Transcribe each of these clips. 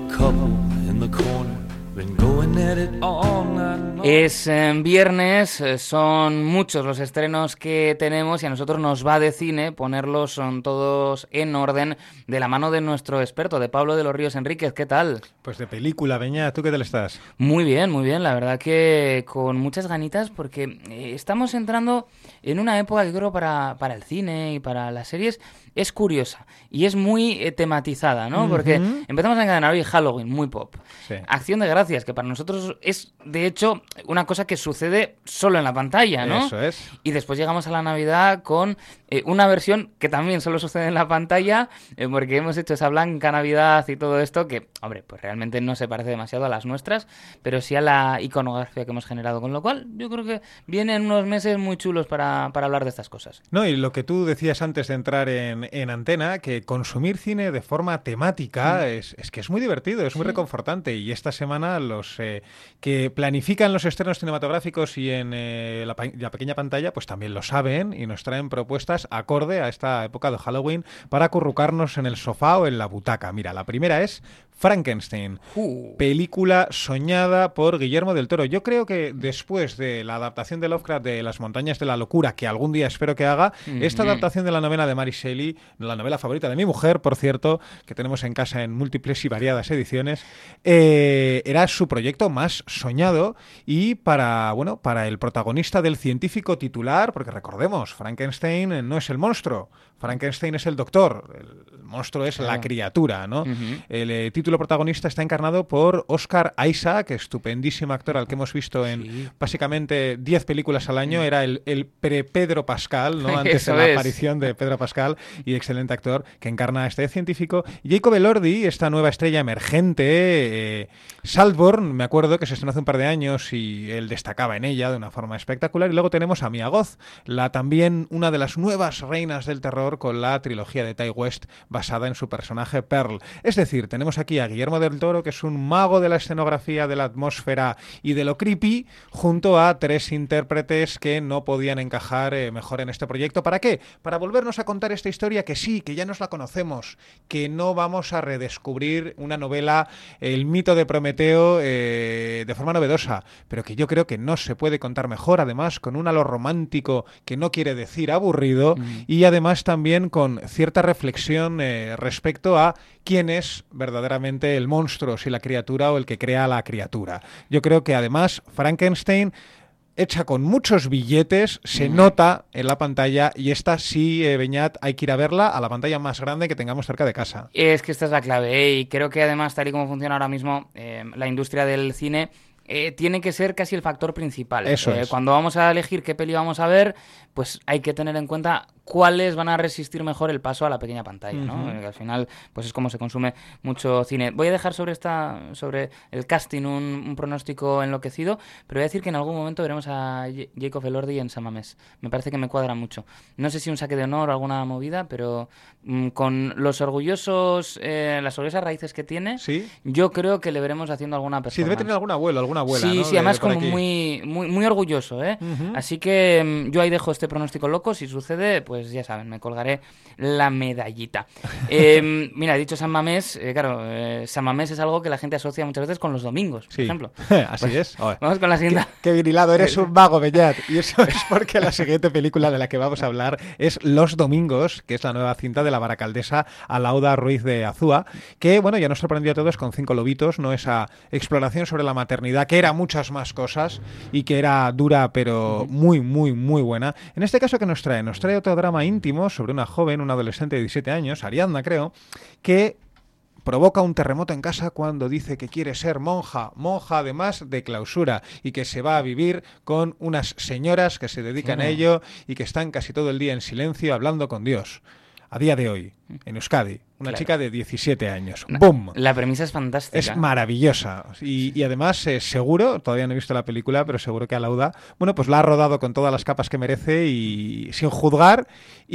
couple in the corner, been going at it all night long. Es viernes, son muchos los estrenos que tenemos y a nosotros nos va de cine ponerlos son todos en orden de la mano de nuestro experto, de Pablo de los Ríos Enríquez. ¿Qué tal? Pues de película, Beñat, ¿tú qué tal estás? Muy bien, la verdad que con muchas ganitas porque estamos entrando en una época que creo para el cine y para las series es curiosa y es muy tematizada, ¿no? Porque empezamos a encadenar hoy Halloween, muy pop. Sí. Acción de Gracias, que para nosotros es, de hecho, una cosa que sucede solo en la pantalla, ¿no? Eso es. Y después llegamos a la Navidad con una versión que también solo sucede en la pantalla, porque hemos hecho esa blanca Navidad y todo esto que, hombre, pues realmente no se parece demasiado a las nuestras, pero sí a la iconografía que hemos generado, con lo cual yo creo que vienen unos meses muy chulos para hablar de estas cosas. No, y lo que tú decías antes de entrar en antena, que consumir cine de forma temática es que es muy divertido, es muy reconfortante, y esta semana los que planifican los estrenos cinematográficos y en la pequeña pantalla, pues también lo saben y nos traen propuestas acorde a esta época de Halloween para acurrucarnos en el sofá o en la butaca. Mira, la primera es Frankenstein, película soñada por Guillermo del Toro. Yo creo que después de la adaptación de Lovecraft de Las montañas de la locura, que algún día espero que haga, esta adaptación de la novela de Mary Shelley, la novela favorita de mi mujer, por cierto, que tenemos en casa en múltiples y variadas ediciones, era su proyecto más soñado y para el protagonista del científico titular, porque recordemos, Frankenstein no es el monstruo, Frankenstein es el doctor, el monstruo es la criatura, ¿no? El título protagonista está encarnado por Oscar Isaac, estupendísimo actor al que hemos visto en básicamente 10 películas al año. Era el pre-Pedro Pascal, ¿no? Antes de la aparición de Pedro Pascal, y excelente actor que encarna a este científico. Jacob Elordi, esta nueva estrella emergente, Saltburn, me acuerdo que se estrenó hace un par de años y él destacaba en ella de una forma espectacular. Y luego tenemos a Mia Goth, también una de las nuevas reinas del terror, con la trilogía de Ty West basada en su personaje Pearl. Es decir, tenemos aquí a Guillermo del Toro, que es un mago de la escenografía, de la atmósfera y de lo creepy, junto a tres intérpretes que no podían encajar mejor en este proyecto. ¿Para qué? Para volvernos a contar esta historia que sí, que ya nos la conocemos, que no vamos a redescubrir una novela, el mito de Prometeo, de forma novedosa, pero que yo creo que no se puede contar mejor, además con un halo romántico que no quiere decir aburrido, y además también con cierta reflexión respecto a quién es verdaderamente el monstruo, si la criatura o el que crea la criatura. Yo creo que además Frankenstein, hecha con muchos billetes, se nota en la pantalla, y esta sí, Beñat, hay que ir a verla a la pantalla más grande que tengamos cerca de casa. Es que esta es la clave, y creo que además, tal y como funciona ahora mismo la industria del cine, tiene que ser casi el factor principal. Eso es. Cuando vamos a elegir qué peli vamos a ver, pues hay que tener en cuenta cuáles van a resistir mejor el paso a la pequeña pantalla, ¿no? Al final, pues es como se consume mucho cine. Voy a dejar sobre el casting un pronóstico enloquecido, pero voy a decir que en algún momento veremos a Jacob Elordi en San Mamés. Me parece que me cuadra mucho. No sé si un saque de honor o alguna movida, pero con las orgullosas raíces que tiene, ¿Sí? Yo creo que le veremos haciendo alguna performance. Sí, debe tener algún abuelo, alguna abuela, sí, ¿no? Sí, además como aquí. muy orgulloso, ¿eh? Así que yo ahí dejo este pronóstico loco. Si sucede, pues ya saben, me colgaré la medallita. Mira, he dicho San Mamés, claro, San Mamés es algo que la gente asocia muchas veces con los domingos, por ejemplo. Así pues, es. Vamos con la siguiente. Qué virilado, eres un mago, Beñat. Y eso es porque la siguiente película de la que vamos a hablar es Los Domingos, que es la nueva cinta de la baracaldesa Alauda Ruiz de Azúa, que, bueno, ya nos sorprendió a todos con 5 lobitos, ¿no? Esa exploración sobre la maternidad, que era muchas más cosas y que era dura, pero muy buena. En este caso, ¿qué nos trae? Nos trae otro drama íntimo sobre una joven, una adolescente de 17 años, Ariadna creo, que provoca un terremoto en casa cuando dice que quiere ser monja además de clausura, y que se va a vivir con unas señoras que se dedican a ello y que están casi todo el día en silencio hablando con Dios. A día de hoy, en Euskadi, una chica de 17 años. ¡Bum! La premisa es fantástica. Es maravillosa. Y además, seguro, todavía no he visto la película, pero seguro que Alauda, bueno, pues la ha rodado con todas las capas que merece y sin juzgar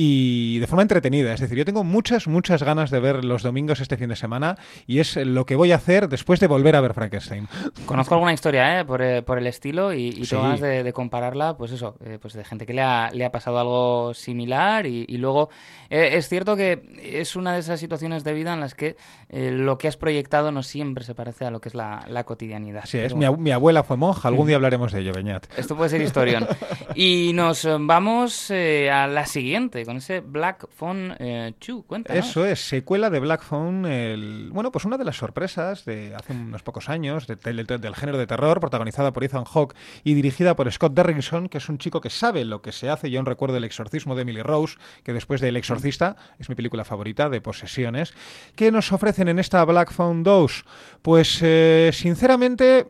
y de forma entretenida. Es decir, yo tengo muchas ganas de ver Los Domingos este fin de semana, y es lo que voy a hacer después de volver a ver Frankenstein. Conozco alguna historia por el estilo y tengo ganas de compararla, pues eso, pues de gente que le ha pasado algo similar y luego es cierto que es una de esas situaciones de vida en las que lo que has proyectado no siempre se parece a lo que es la cotidianidad. Sí, es. Mi abuela fue monja, algún día hablaremos de ello, Beñat. Esto puede ser historión. Y nos vamos a la siguiente, con ese Black Phone 2, cuéntanos. Eso es, secuela de Black Phone, pues una de las sorpresas de hace unos pocos años del género de terror, protagonizada por Ethan Hawke y dirigida por Scott Derrickson, que es un chico que sabe lo que se hace. Yo aún recuerdo El exorcismo de Emily Rose, que después de El exorcista es mi película favorita de posesiones. ¿Qué nos ofrecen en esta Black Phone 2? Pues sinceramente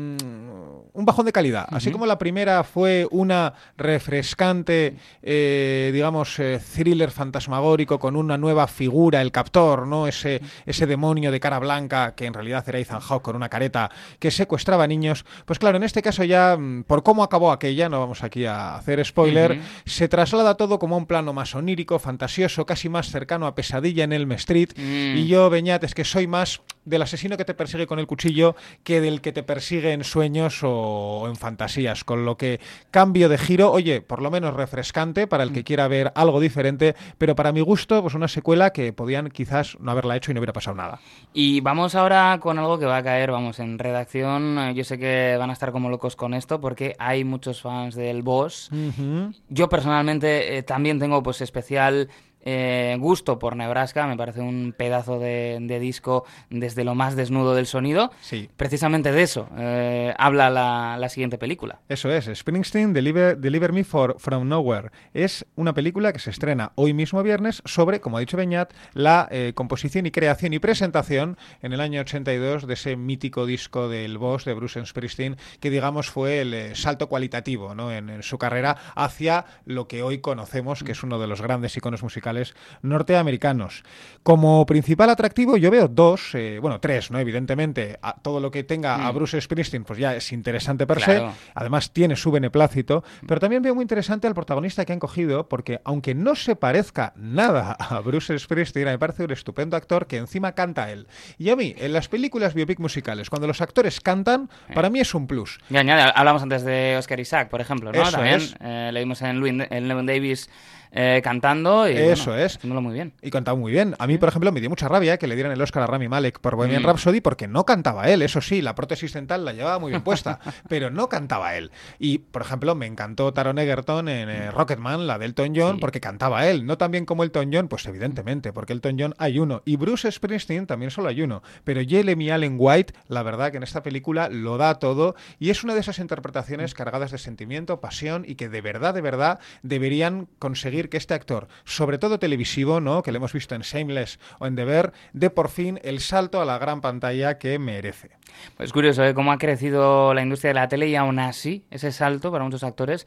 un bajón de calidad. Así como la primera fue una refrescante, thriller fantasmagórico con una nueva figura, el captor, ¿no? Ese demonio de cara blanca que en realidad era Ethan Hawke con una careta que secuestraba niños. Pues claro, en este caso ya, por cómo acabó aquella, no vamos aquí a hacer spoiler, se traslada todo como a un plano más onírico, fantasioso, casi más cercano a Pesadilla en Elm Street. Y yo, Beñat, es que soy más del asesino que te persigue con el cuchillo que del que te persigue en sueños o en fantasías, con lo que cambio de giro, oye, por lo menos refrescante para el que quiera ver algo diferente, pero para mi gusto, pues una secuela que podían quizás no haberla hecho y no hubiera pasado nada. Y vamos ahora con algo que va a caer, en redacción. Yo sé que van a estar como locos con esto porque hay muchos fans del Boss. Yo personalmente también tengo pues especial gusto por Nebraska. Me parece un pedazo de disco desde lo más desnudo del sonido. Sí. Precisamente de eso habla la siguiente película. Eso es, Springsteen, Deliver Me From Nowhere. Es una película que se estrena hoy mismo viernes sobre, como ha dicho Beñat, la composición y creación y presentación en el año 82 de ese mítico disco del Boss de Bruce Springsteen, que digamos fue el salto cualitativo, ¿no? en su carrera hacia lo que hoy conocemos, que es uno de los grandes iconos musicales norteamericanos. Como principal atractivo yo veo tres, ¿no? Evidentemente, todo lo que tenga a Bruce Springsteen pues ya es interesante per se, además tiene su beneplácito, pero también veo muy interesante al protagonista que han cogido, porque aunque no se parezca nada a Bruce Springsteen, me parece un estupendo actor que encima canta él. Y a mí, en las películas biopic musicales, cuando los actores cantan, para mí es un plus. Y añade, hablamos antes de Oscar Isaac, por ejemplo, ¿no? Eso También es. leímos en Llewyn Davis cantando y eso es. haciéndolo muy bien. Y cantaba muy bien. A mí, por ejemplo, me dio mucha rabia que le dieran el Oscar a Rami Malek por Bohemian Rhapsody porque no cantaba él. Eso sí, la prótesis dental la llevaba muy bien puesta, pero no cantaba él. Y, por ejemplo, me encantó Taron Egerton en Rocketman, la de Elton John, porque cantaba él. No tan bien como Elton John, pues evidentemente, porque Elton John hay uno. Y Bruce Springsteen también solo hay uno. Pero Jeremy Allen White, la verdad que en esta película lo da todo y es una de esas interpretaciones cargadas de sentimiento, pasión y que de verdad deberían conseguir que este actor, sobre todo televisivo, ¿no? Que lo hemos visto en Shameless o en The Bear, dé por fin el salto a la gran pantalla que merece. Pues curioso, cómo ha crecido la industria de la tele y aún así ese salto para muchos actores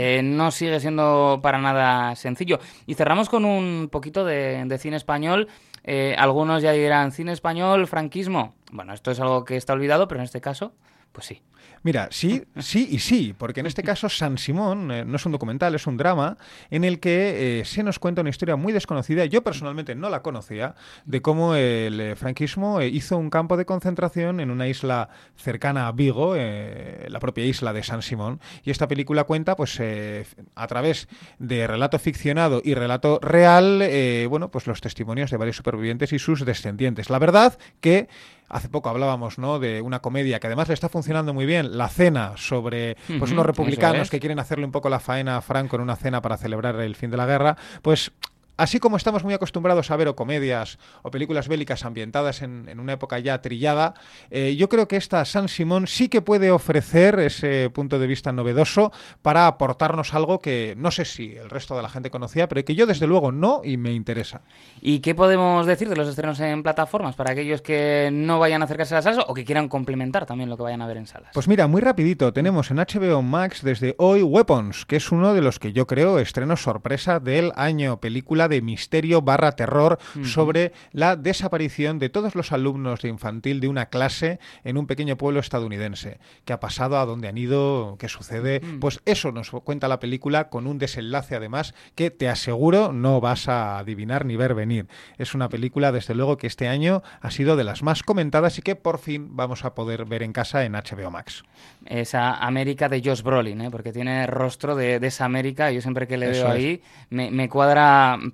no sigue siendo para nada sencillo. Y cerramos con un poquito de cine español. Algunos ya dirán, ¿cine español, franquismo? Bueno, esto es algo que está olvidado, pero en este caso, pues sí. Mira, sí y sí, porque en este caso San Simón no es un documental, es un drama en el que se nos cuenta una historia muy desconocida, yo personalmente no la conocía, de cómo el franquismo hizo un campo de concentración en una isla cercana a Vigo, la propia isla de San Simón, y esta película cuenta pues a través de relato ficcionado y relato real, pues los testimonios de varios supervivientes y sus descendientes. La verdad que hace poco hablábamos, ¿no?, de una comedia que además le está funcionando muy bien, La Cena, sobre pues unos republicanos que quieren hacerle un poco la faena a Franco en una cena para celebrar el fin de la guerra. Pues así como estamos muy acostumbrados a ver o comedias o películas bélicas ambientadas en una época ya trillada, yo creo que esta San Simón sí que puede ofrecer ese punto de vista novedoso para aportarnos algo que no sé si el resto de la gente conocía, pero que yo desde luego no y me interesa. ¿Y qué podemos decir de los estrenos en plataformas para aquellos que no vayan a acercarse a las salas o que quieran complementar también lo que vayan a ver en salas? Pues mira, muy rapidito, tenemos en HBO Max desde hoy Weapons, que es uno de los que yo creo estrenos sorpresa del año, película de misterio / terror sobre la desaparición de todos los alumnos de infantil de una clase en un pequeño pueblo estadounidense. ¿Qué ha pasado? ¿A dónde han ido? ¿Qué sucede? Pues eso nos cuenta la película con un desenlace además que te aseguro no vas a adivinar ni ver venir. Es una película desde luego que este año ha sido de las más comentadas y que por fin vamos a poder ver en casa en HBO Max. Esa América de Josh Brolin, porque tiene rostro de esa América. Yo siempre que le veo ahí me cuadra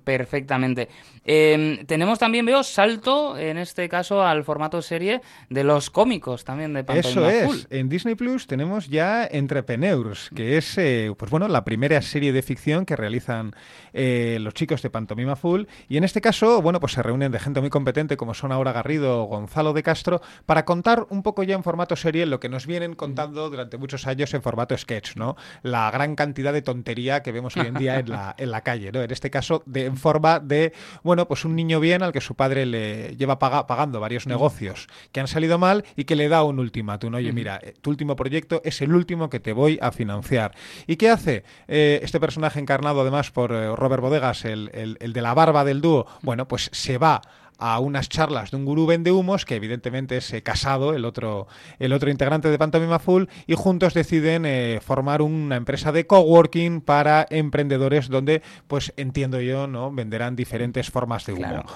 perfectamente. Tenemos también, veo, salto, en este caso, al formato serie de los cómicos también de Pantomima Full. Eso es. En Disney Plus tenemos ya Entrepreneurs, que es pues bueno, la primera serie de ficción que realizan los chicos de Pantomima Full. Y en este caso, bueno, pues se reúnen de gente muy competente como son Aura Garrido o Gonzalo de Castro para contar un poco ya en formato serie lo que nos vienen contando durante muchos años en formato sketch, ¿no? La gran cantidad de tontería que vemos hoy en día en la calle, ¿no? En este caso, en forma de, bueno, pues un niño bien al que su padre le lleva pagando varios negocios que han salido mal y que le da un ultimátum. Oye, mira, tu último proyecto es el último que te voy a financiar. ¿Y qué hace este personaje encarnado además por Robert Bodegas, el de la barba del dúo? Bueno, pues se va a unas charlas de un gurú vendehumos que evidentemente es Casado, el otro integrante de Pantomima Full, y juntos deciden formar una empresa de coworking para emprendedores donde, pues entiendo yo, ¿no?, venderán diferentes formas de humo. Claro.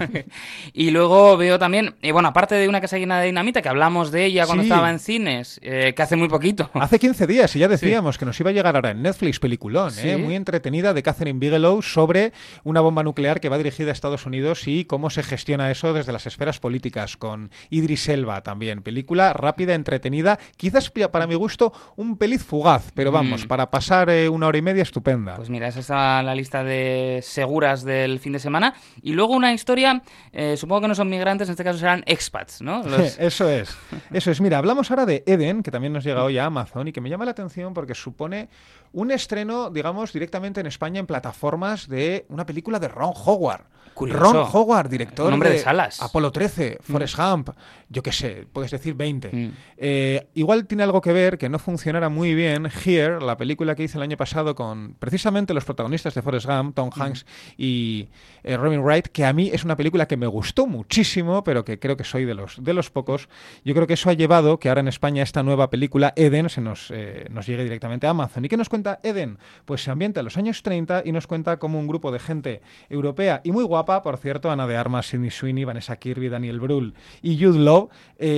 Y luego veo también, bueno, aparte de Una casa llena de dinamita, que hablamos de ella cuando estaba en cines, que hace muy poquito. Hace 15 días, y ya decíamos que nos iba a llegar ahora en Netflix, peliculón, muy entretenida, de Catherine Bigelow, sobre una bomba nuclear que va dirigida a Estados Unidos y cómo se gestiona eso desde las esferas políticas, con Idris Elba también. Película rápida, entretenida, quizás para mi gusto un peliz fugaz, pero vamos, para pasar una hora y media estupenda. Pues mira, esa es la lista de seguras del fin de semana. Y luego una historia, supongo que no son migrantes, en este caso serán expats, ¿no? Eso es. Mira, hablamos ahora de Eden, que también nos llega hoy a Amazon y que me llama la atención porque supone un estreno, digamos, directamente en España en plataformas de una película de Ron Howard. Curioso. Ron Howard, director de Salas, Apolo 13, Forrest Gump, yo qué sé, puedes decir 20. Igual tiene algo que ver que no funcionara muy bien Here, la película que hice el año pasado con precisamente los protagonistas de Forrest Gump, Tom Hanks y Robin Wright, que a mí es una película que me gustó muchísimo, pero que creo que soy de los pocos. Yo creo que eso ha llevado que ahora en España esta nueva película, Eden, se nos llegue directamente a Amazon. ¿Y qué nos cuenta Eden? Pues se ambienta en los años 30 y nos cuenta cómo un grupo de gente europea y muy guapa, por cierto, Ana de Armas, Sydney Sweeney, Vanessa Kirby, Daniel Brühl y Jude Law,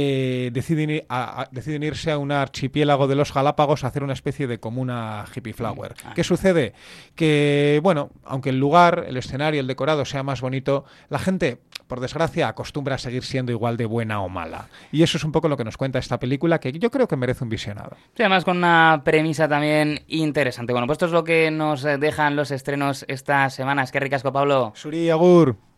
deciden irse a un archipiélago de los Galápagos a hacer una especie de comuna hippie flower. ¿Qué sucede? Que, bueno, aunque el lugar, el escenario, el decorado sea más bonito, la gente, por desgracia, acostumbra a seguir siendo igual de buena o mala. Y eso es un poco lo que nos cuenta esta película, que yo creo que merece un visionado. Sí, además con una premisa también interesante. Bueno, pues esto es lo que nos dejan los estrenos esta semana. Es que ricasco, Pablo. Suri, agur.